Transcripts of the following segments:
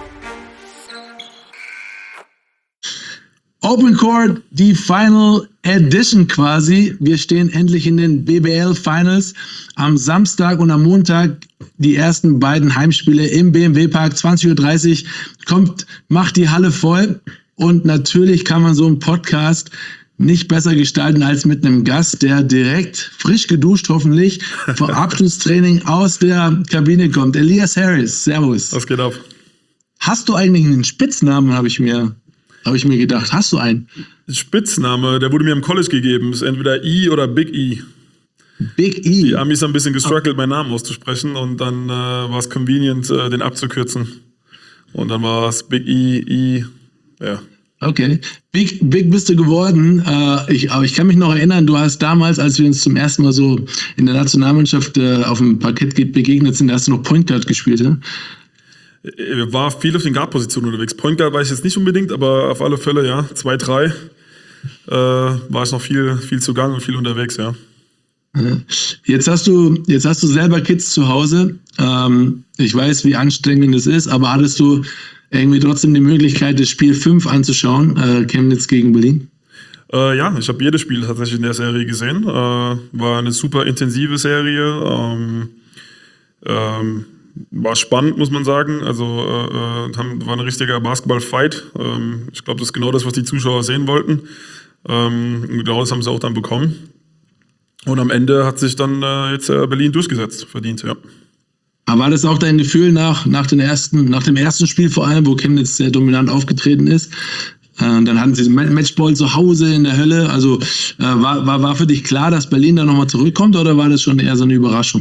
Open Court, die Final Edition quasi. Wir stehen endlich in den BBL Finals. Am Samstag und am Montag die ersten beiden Heimspiele im BMW Park. 20:30 Uhr macht die Halle voll. Und natürlich kann man so einen Podcast nicht besser gestalten als mit einem Gast, der direkt frisch geduscht hoffentlich vor Abschlusstraining aus der Kabine kommt. Elias Harris, servus. Was geht ab? Hast du eigentlich einen Spitznamen, habe ich mir gedacht. Hast du einen? Spitzname, der wurde mir im College gegeben. Ist entweder E oder Big E. Big E? Die Amis haben ein bisschen gestruggelt, meinen Namen auszusprechen. Und dann war es convenient, den abzukürzen. Und dann war es Big E, ja. Okay. Big bist du geworden. Aber ich kann mich noch erinnern, du hast damals, als wir uns zum ersten Mal so in der Nationalmannschaft auf dem Parkett begegnet sind, da hast du noch Point Guard gespielt, ja? War viel auf den Guard-Positionen unterwegs. Point Guard war ich jetzt nicht unbedingt, aber auf alle Fälle, ja, 2-3 war ich noch viel zugange und viel unterwegs, ja. Jetzt hast du selber Kids zu Hause. Ich weiß, wie anstrengend es ist, aber hattest du irgendwie trotzdem die Möglichkeit, das Spiel 5 anzuschauen, Chemnitz gegen Berlin? Ja, ich habe jedes Spiel tatsächlich in der Serie gesehen. War eine super intensive Serie. War spannend, muss man sagen. Also war ein richtiger Basketball-Fight. Ich glaube, das ist genau das, was die Zuschauer sehen wollten. Genau das haben sie auch dann bekommen. Und am Ende hat sich dann jetzt Berlin durchgesetzt, verdient, ja. Aber war das auch dein Gefühl nach dem ersten Spiel vor allem, wo Chemnitz sehr dominant aufgetreten ist? Dann hatten sie Matchball zu Hause in der Hölle. Also war für dich klar, dass Berlin da nochmal zurückkommt, oder war das schon eher so eine Überraschung?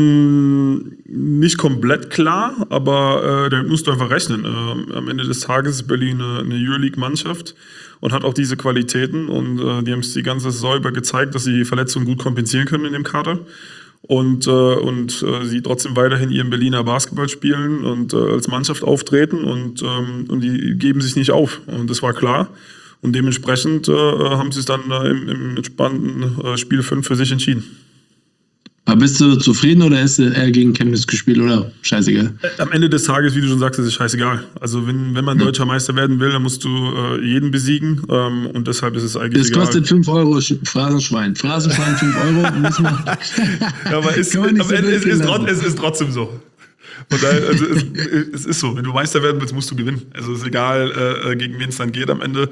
Nicht komplett klar, aber da musst du einfach rechnen. Am Ende des Tages ist Berlin eine Euroleague-Mannschaft und hat auch diese Qualitäten. Und die haben es die ganze Saison über gezeigt, dass sie Verletzungen gut kompensieren können in dem Kader. Und sie trotzdem weiterhin ihren Berliner Basketball spielen und als Mannschaft auftreten und die geben sich nicht auf. Und das war klar. Und dementsprechend haben sie es dann im entspannten Spiel 5 für sich entschieden. Aber bist du zufrieden oder hast du eher gegen Chemnitz gespielt oder scheißegal? Am Ende des Tages, wie du schon sagst, ist es scheißegal. Also wenn man deutscher Meister werden will, dann musst du jeden besiegen und deshalb ist es eigentlich egal. Das kostet 5 Euro Phrasenschwein. Phrasenschwein 5 Euro. Ja, aber es ist trotzdem so. Und daher, also es ist so, wenn du Meister werden willst, musst du gewinnen. Also es ist egal, gegen wen es dann geht am Ende.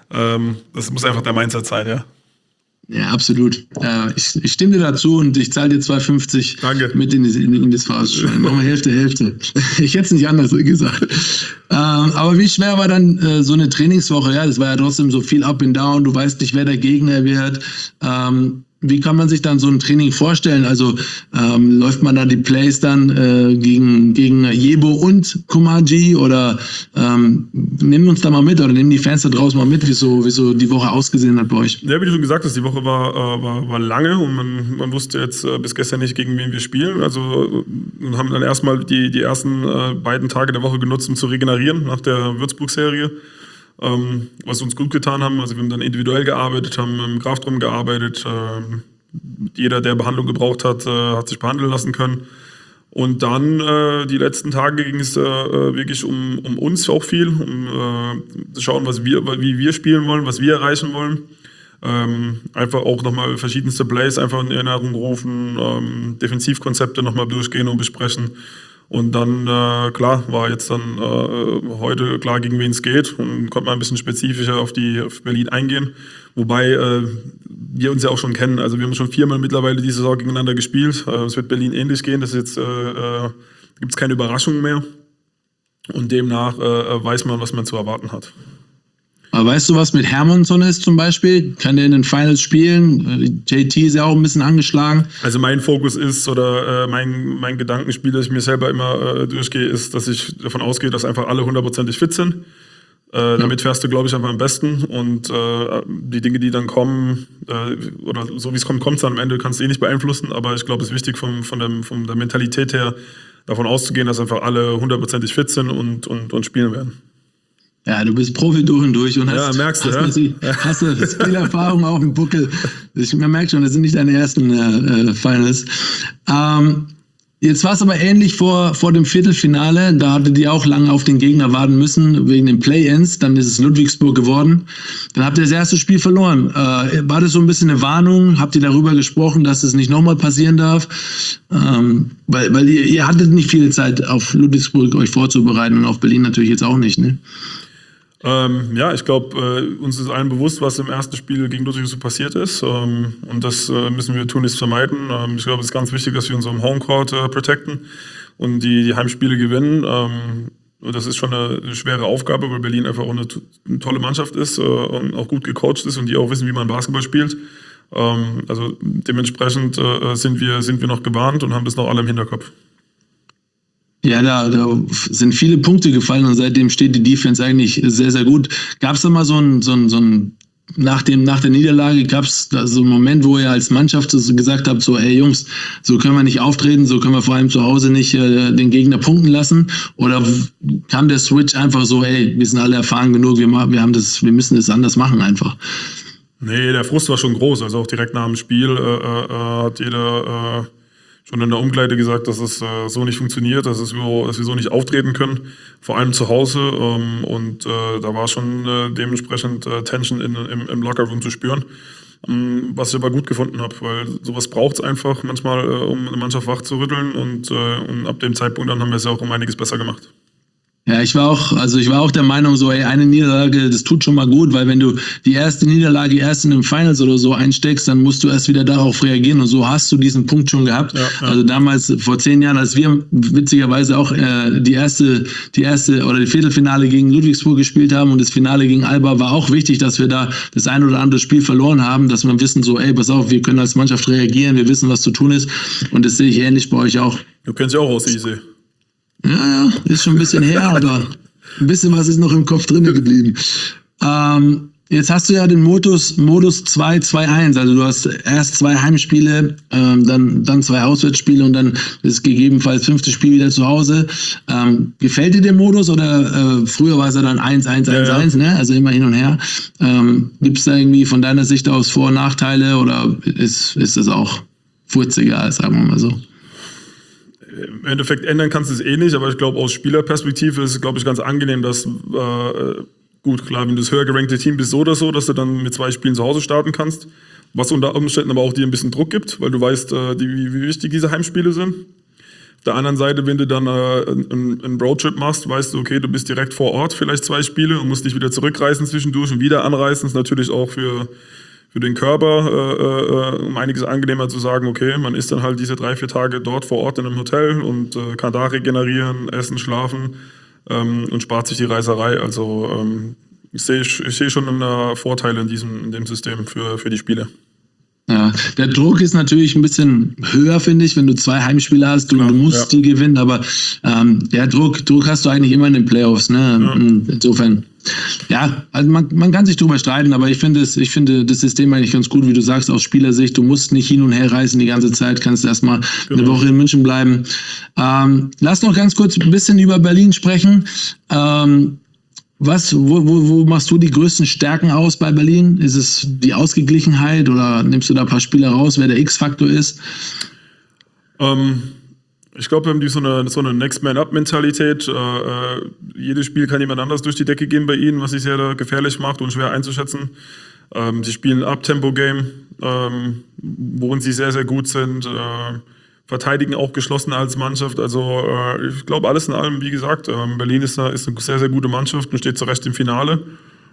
Das muss einfach der Mindset sein, ja. Ja, absolut. Ich stimme dir dazu und ich zahle dir 2,50 Danke. Mit in das Phrasenschwein. Nochmal Hälfte. Ich hätte es nicht anders gesagt. Aber wie schwer war dann so eine Trainingswoche? Ja, das war ja trotzdem so viel up and down. Du weißt nicht, wer der Gegner wird. Wie kann man sich dann so ein Training vorstellen? Also läuft man da die Plays dann gegen Jebo und Komaji oder nimm uns da mal mit oder nehmen die Fans da draußen mal mit, wie so die Woche ausgesehen hat bei euch? Ja, wie du schon gesagt hast, die Woche war lange und man wusste jetzt bis gestern nicht, gegen wen wir spielen. Also haben dann erstmal die ersten beiden Tage der Woche genutzt, um zu regenerieren nach der Würzburg-Serie. Was uns gut getan haben. Also wir haben dann individuell gearbeitet, haben im Kraftraum gearbeitet. Jeder, der Behandlung gebraucht hat, hat sich behandeln lassen können. Und dann die letzten Tage ging es wirklich um uns auch viel, um zu schauen, wie wir spielen wollen, was wir erreichen wollen. Einfach auch nochmal verschiedenste Plays einfach in Erinnerung rufen, Defensivkonzepte nochmal durchgehen und besprechen. Und dann, klar, war jetzt dann heute klar, gegen wen es geht und konnte man ein bisschen spezifischer auf Berlin eingehen. Wobei wir uns ja auch schon kennen. Also wir haben schon 4-mal mittlerweile die Saison gegeneinander gespielt. Es wird Berlin ähnlich gehen. Das ist jetzt gibt es keine Überraschungen mehr. Und demnach weiß man, was man zu erwarten hat. Aber weißt du, was mit Hermannsson ist zum Beispiel? Kann der in den Finals spielen? JT ist ja auch ein bisschen angeschlagen. Also mein Fokus ist, oder mein Gedankenspiel, das ich mir selber immer durchgehe, ist, dass ich davon ausgehe, dass einfach alle 100%ig fit sind. Damit fährst du, glaube ich, einfach am besten. Und die Dinge, die dann kommen, oder so wie es kommt, kommt es dann am Ende, kannst du nicht beeinflussen. Aber ich glaube, es ist wichtig von der Mentalität her, davon auszugehen, dass einfach alle 100%ig fit sind und spielen werden. Ja, du bist Profi durch und durch und hast du Spielerfahrung auf dem Buckel. Man merkt schon, das sind nicht deine ersten Finals. Jetzt war es aber ähnlich vor dem Viertelfinale. Da hattet ihr auch lange auf den Gegner warten müssen, wegen den Play-Ins. Dann ist es Ludwigsburg geworden. Dann habt ihr das erste Spiel verloren. War das so ein bisschen eine Warnung? Habt ihr darüber gesprochen, dass es nicht nochmal passieren darf? Weil ihr hattet nicht viel Zeit, auf Ludwigsburg euch vorzubereiten und auf Berlin natürlich jetzt auch nicht, ne? Ja, ich glaube, uns ist allen bewusst, was im ersten Spiel gegen Ludwigsburg passiert ist. Und das müssen wir tunlichst vermeiden. Ich glaube, es ist ganz wichtig, dass wir unseren Homecourt protecten und die Heimspiele gewinnen. Das ist schon eine schwere Aufgabe, weil Berlin einfach auch eine tolle Mannschaft ist und auch gut gecoacht ist und die auch wissen, wie man Basketball spielt. Also dementsprechend sind wir noch gewarnt und haben das noch alle im Hinterkopf. Ja, da sind viele Punkte gefallen und seitdem steht die Defense eigentlich sehr, sehr gut. Gab es da mal so ein nach der Niederlage gab es da so einen Moment, wo ihr als Mannschaft gesagt habt, so, ey Jungs, so können wir nicht auftreten, so können wir vor allem zu Hause nicht den Gegner punkten lassen? Oder kam der Switch einfach so, ey, wir sind alle erfahren genug, wir müssen das anders machen einfach? Nee, der Frust war schon groß. Also auch direkt nach dem Spiel hat jeder schon in der Umkleide gesagt, dass es so nicht funktioniert, dass wir so nicht auftreten können, vor allem zu Hause. Und da war schon dementsprechend Tension im Lockerroom zu spüren, was ich aber gut gefunden habe, weil sowas braucht es einfach manchmal, um eine Mannschaft wach zu rütteln. Und ab dem Zeitpunkt dann haben wir es ja auch um einiges besser gemacht. Ja, ich war auch der Meinung, so, ey, eine Niederlage, das tut schon mal gut, weil wenn du die erste Niederlage erst in den Finals oder so einsteckst, dann musst du erst wieder darauf reagieren und so hast du diesen Punkt schon gehabt. Ja. Also damals, vor 10 Jahren, als wir witzigerweise auch die erste oder die Viertelfinale gegen Ludwigsburg gespielt haben und das Finale gegen Alba, war auch wichtig, dass wir da das ein oder andere Spiel verloren haben, dass wir wissen, so, ey, pass auf, wir können als Mannschaft reagieren, wir wissen, was zu tun ist und das sehe ich ähnlich bei euch auch. Du kennst ja auch aus Easy. Ja, ist schon ein bisschen her, aber ein bisschen was ist noch im Kopf drin geblieben. Jetzt hast du ja den Modus 2-2-1, also du hast erst 2 Heimspiele, dann 2 Auswärtsspiele und dann ist gegebenenfalls 5. Spiel wieder zu Hause. Gefällt dir der Modus oder früher war es ja dann 1-1-1-1, ne? Also immer hin und her. Gibt es da irgendwie von deiner Sicht aus Vor- und Nachteile oder ist das auch furzegal, sagen wir mal so? Im Endeffekt ändern kannst du es eh nicht, aber ich glaube, aus Spielerperspektive ist es, glaube ich, ganz angenehm, dass, gut, klar, wenn du das höher gerankte Team bist, so oder so, dass du dann mit 2 Spielen zu Hause starten kannst, was unter Umständen aber auch dir ein bisschen Druck gibt, weil du weißt, wie wichtig diese Heimspiele sind. Auf der anderen Seite, wenn du dann einen Roadtrip machst, weißt du, okay, du bist direkt vor Ort, vielleicht 2 Spiele und musst dich wieder zurückreißen zwischendurch und wieder anreißen, ist natürlich auch für den Körper um einiges angenehmer zu sagen, okay, man ist dann halt diese 3-4 Tage dort vor Ort in einem Hotel und kann da regenerieren, essen, schlafen und spart sich die Reiserei. Also ich sehe schon Vorteile in dem System für die Spiele. Ja, der Druck ist natürlich ein bisschen höher, finde ich, wenn du 2 Heimspiele hast, du musst die gewinnen, aber der Druck hast du eigentlich immer in den Playoffs, ne? Ja. Insofern, ja, also man kann sich drüber streiten, aber ich finde das System eigentlich ganz gut, wie du sagst, aus Spielersicht, du musst nicht hin und her reisen die ganze Zeit, kannst erstmal eine Woche in München bleiben. Lass noch ganz kurz ein bisschen über Berlin sprechen. Wo machst du die größten Stärken aus bei Berlin? Ist es die Ausgeglichenheit oder nimmst du da ein paar Spieler raus, wer der X-Faktor ist? Ich glaube, wir haben so eine Next-Man-Up-Mentalität. Jedes Spiel kann jemand anders durch die Decke gehen bei ihnen, was sie sehr gefährlich macht und schwer einzuschätzen. Sie spielen ein Up-Tempo-Game, worin sie sehr, sehr gut sind. Verteidigen auch geschlossen als Mannschaft. Also ich glaube, alles in allem, wie gesagt, Berlin ist eine sehr, sehr gute Mannschaft und steht zu Recht im Finale.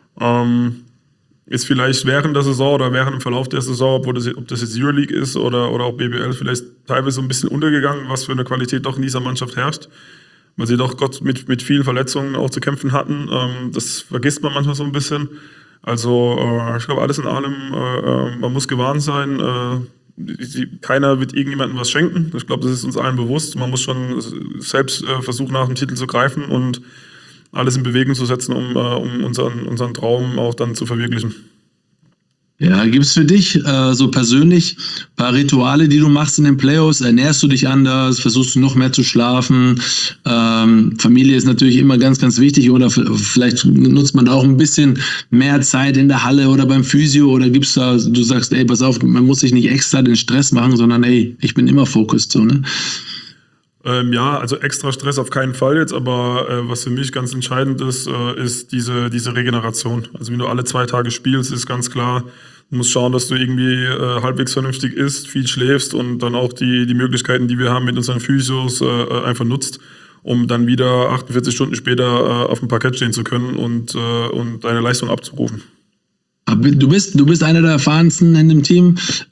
Ist vielleicht während der Saison oder während dem Verlauf der Saison, ob das jetzt Euroleague ist oder auch BBL, vielleicht teilweise so ein bisschen untergegangen, was für eine Qualität doch in dieser Mannschaft herrscht. Weil sie doch mit vielen Verletzungen auch zu kämpfen hatten. Das vergisst man manchmal so ein bisschen. Also ich glaube, alles in allem, man muss gewarnt sein. Keiner wird irgendjemandem was schenken. Ich glaube, das ist uns allen bewusst. Man muss schon selbst versuchen, nach dem Titel zu greifen und alles in Bewegung zu setzen, um unseren Traum auch dann zu verwirklichen. Ja, gibt es für dich so persönlich ein paar Rituale, die du machst in den Playoffs? Ernährst du dich anders? Versuchst du noch mehr zu schlafen? Familie ist natürlich immer ganz, ganz wichtig. Oder vielleicht nutzt man da auch ein bisschen mehr Zeit in der Halle oder beim Physio? Oder gibt's da, du sagst, ey, pass auf, man muss sich nicht extra den Stress machen, sondern ey, ich bin immer focused, so, ne? Ja, also extra Stress auf keinen Fall jetzt, aber was für mich ganz entscheidend ist, ist diese Regeneration. Also wenn du alle 2 Tage spielst, ist ganz klar, du musst schauen, dass du irgendwie halbwegs vernünftig isst, viel schläfst und dann auch die Möglichkeiten, die wir haben mit unseren Physios, einfach nutzt, um dann wieder 48 Stunden später auf dem Parkett stehen zu können und deine Leistung abzurufen. Du bist einer der erfahrensten in dem Team.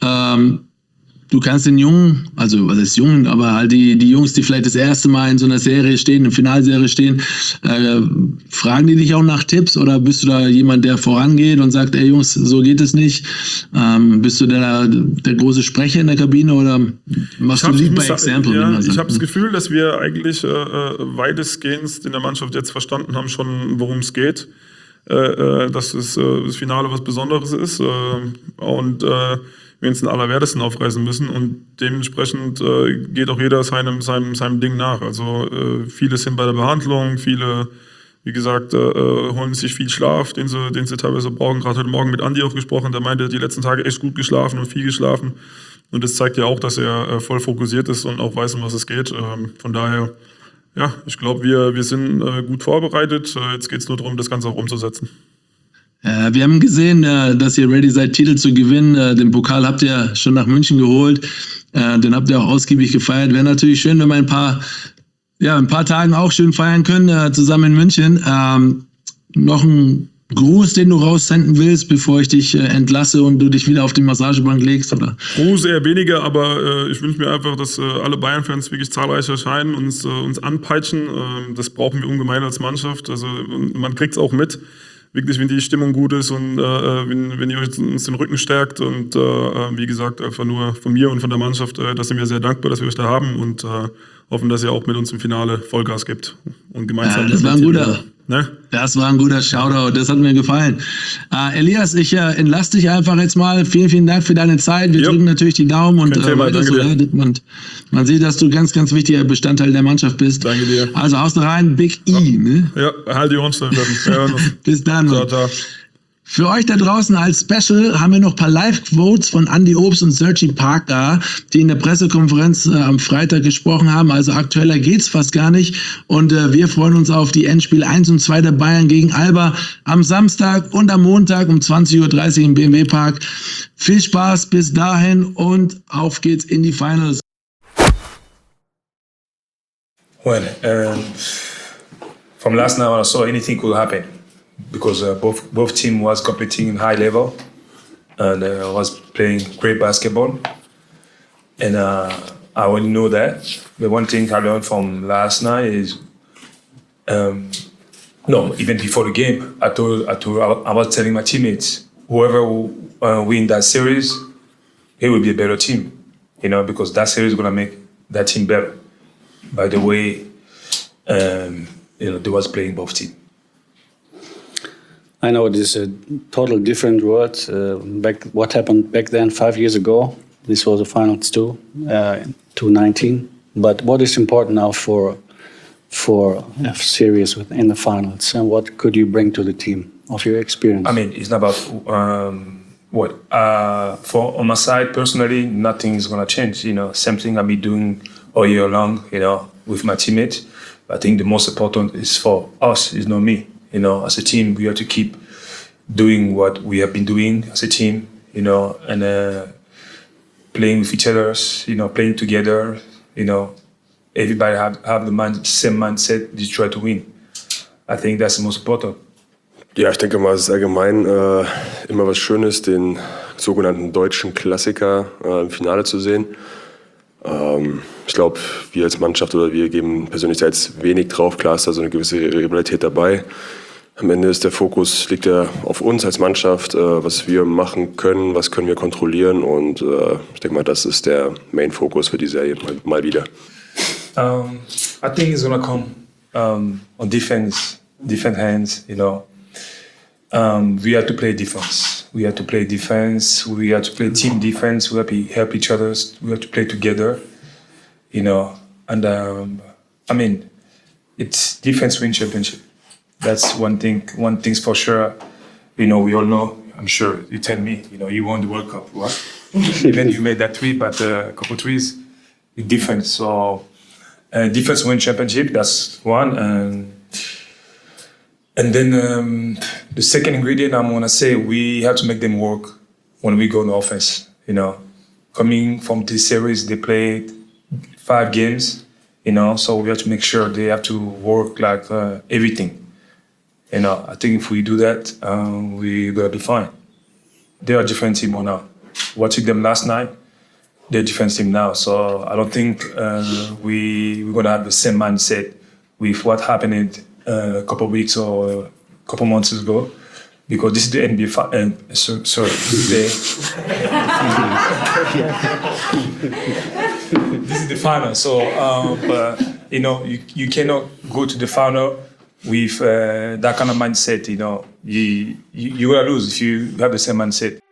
Du kannst den Jungen, also was ist Jungen, aber halt die Jungs, die vielleicht das erste Mal in so einer Serie stehen, in Finalserie stehen, fragen die dich auch nach Tipps oder bist du da jemand, der vorangeht und sagt, ey Jungs, so geht es nicht? Bist du der große Sprecher in der Kabine oder machst du Lead by Example? Ja, ich habe das Gefühl, dass wir eigentlich weitestgehend in der Mannschaft jetzt verstanden haben schon, worum es geht. Dass das Finale was Besonderes ist und wir uns den Allerwertesten aufreißen müssen und dementsprechend geht auch jeder seinem Ding nach. Also viele sind bei der Behandlung, viele, wie gesagt, holen sich viel Schlaf, den sie teilweise brauchen. Gerade heute Morgen mit Andi auch gesprochen, der meinte, die letzten Tage echt gut geschlafen und viel geschlafen und das zeigt ja auch, dass er voll fokussiert ist und auch weiß, um was es geht. Von daher, ja, ich glaube, wir sind gut vorbereitet. Jetzt geht es nur darum, das Ganze auch umzusetzen. Wir haben gesehen, dass ihr ready seid, Titel zu gewinnen. Den Pokal habt ihr schon nach München geholt. Den habt ihr auch ausgiebig gefeiert. Wäre natürlich schön, wenn wir ein paar Tagen auch schön feiern können, zusammen in München. Noch ein Gruß, den du raussenden willst, bevor ich dich entlasse und du dich wieder auf die Massagebank legst, oder? Gruß eher weniger, aber ich wünsche mir einfach, dass alle Bayern-Fans wirklich zahlreich erscheinen, uns anpeitschen. Das brauchen wir ungemein als Mannschaft. Also man kriegt es auch mit. Wirklich, wenn die Stimmung gut ist und wenn ihr uns den Rücken stärkt und wie gesagt, einfach nur von mir und von der Mannschaft, da sind wir sehr dankbar, dass wir euch da haben und hoffen, dass ihr auch mit uns im Finale Vollgas gibt und gemeinsam. Ja, das war ein guter Shoutout, das hat mir gefallen. Elias, ich entlasse dich einfach jetzt mal. Vielen, vielen Dank für deine Zeit. Wir drücken natürlich die Daumen und weiter so. Man sieht, dass du ganz, ganz wichtiger Bestandteil der Mannschaft bist. Danke dir. Also haust du rein, Big E. Ne? Ja, halt die Ohren steif. Bis dann. Ciao, ciao. Für euch da draußen als Special haben wir noch ein paar Live-Quotes von Andy Obst und Sergi Parker, die in der Pressekonferenz am Freitag gesprochen haben. Also aktueller geht's fast gar nicht. Und wir freuen uns auf die Endspiele 1 und 2 der Bayern gegen Alba am Samstag und am Montag um 20:30 Uhr im BMW Park. Viel Spaß bis dahin und auf geht's in die Finals. Well, from last night I saw anything could happen. Because both team was competing in high level and was playing great basketball, and I already know that. The one thing I learned from last night is, even before the game, I was telling my teammates, whoever will win that series, it will be a better team, because that series is gonna make that team better. By the way, they was playing both teams. I know this is a total different world. What happened back then, 5 years ago, this was the finals too, 2019. But what is important now for a series in the finals, and what could you bring to the team of your experience? I mean, it's not about on my side personally, nothing is gonna change. Same thing I've been doing all year long. With my teammates. I think the most important is for us, is not me. As a team, we have to keep doing what we have been doing as a team, and playing with each other, playing together, everybody have the same mindset, just try to win. I think that's the most important. Ja, ich denke mal, es ist allgemein immer was Schönes, den sogenannten deutschen Klassiker im Finale zu sehen. Ich glaube, wir als Mannschaft oder wir geben persönlich da jetzt wenig drauf. Klar ist da so eine gewisse Rivalität dabei. Am Ende ist der Fokus, liegt ja auf uns als Mannschaft, was wir machen können, was können wir kontrollieren, und ich denke mal, das ist der Main-Fokus für die Serie mal wieder. I think it's gonna come on defense hands, we have to play defense. We have to play defense. We have to play team defense. We have to help each other. We have to play together, And I mean, it's defense win championship. That's one thing. One thing's for sure. We all know. I'm sure you tell me. You won the World Cup, right? Even you made that three, but a couple threes, defense. So defense win championship. That's one. And then the second ingredient I'm gonna say, we have to make them work when we go on offense. You know, coming from this series, they played 5 games. You know, so we have to make sure they have to work like everything. You know, I think if we do that, we're gonna do fine. They are a different team now. Watching them last night, they're a different team now. So I don't think we're gonna have the same mindset with what happened a couple of weeks or a couple months ago, because this is the NBA. This is the final. So, but you know, you cannot go to the final with that kind of mindset. You know, you're gonna lose if you have the same mindset.